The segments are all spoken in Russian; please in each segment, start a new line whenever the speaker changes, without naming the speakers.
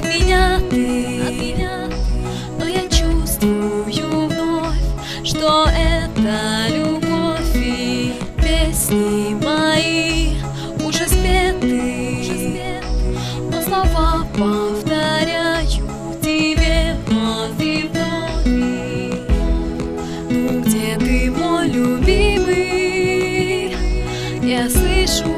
меня ты, но я чувствую вновь, что это любовь, и песни мои уже спеты, но слова повторяю тебе вновь и вновь. Ну где ты, мой любимый? Я слышу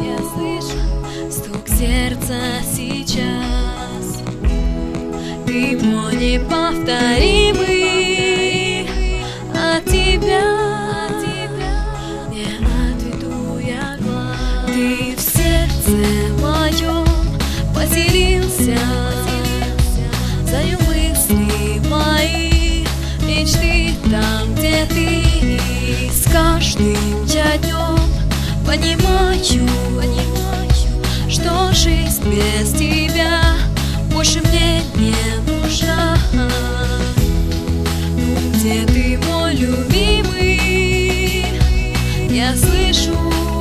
стук сердца сейчас. Ты мой неповторимый, от тебя не отведу я глаз. Ты в сердце моем поселился, знаю мысли мои, мечты там, где ты. С каждым я днем понимаю, что жизнь без тебя больше мне не нужна. Ну где ты, мой любимый? Я слышу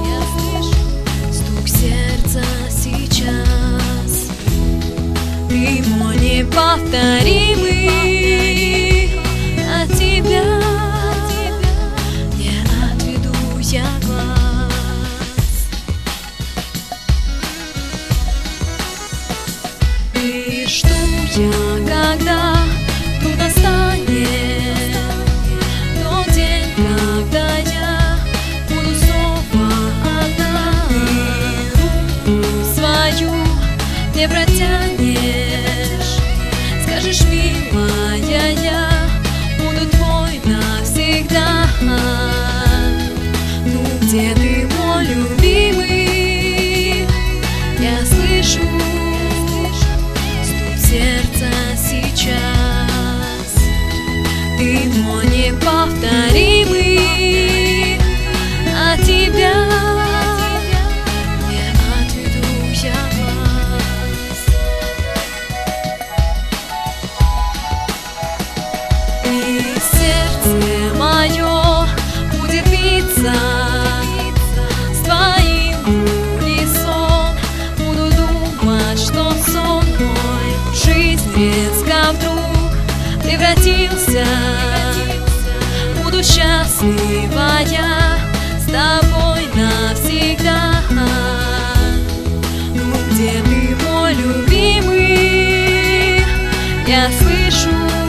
стук сердца сейчас. Ты мой неповторимый, от тебя не отведу я глаз. И жду я, когда трудно станет тот день, когда я буду снова одна. Ты руку свою не протянешь, скажешь, милая, я буду твой навсегда. Ну где ты, мой любимый? Я слышу стук сердца сейчас. Ты мой неповторимый, от тебя не отведу я глаз. И сердце мое будет биться с твоим унисон. Буду думать, что сон мой в жизнь резко вдруг превратился. Буду счастлива я с тобой навсегда. Ну где ты, мой любимый? Я слышу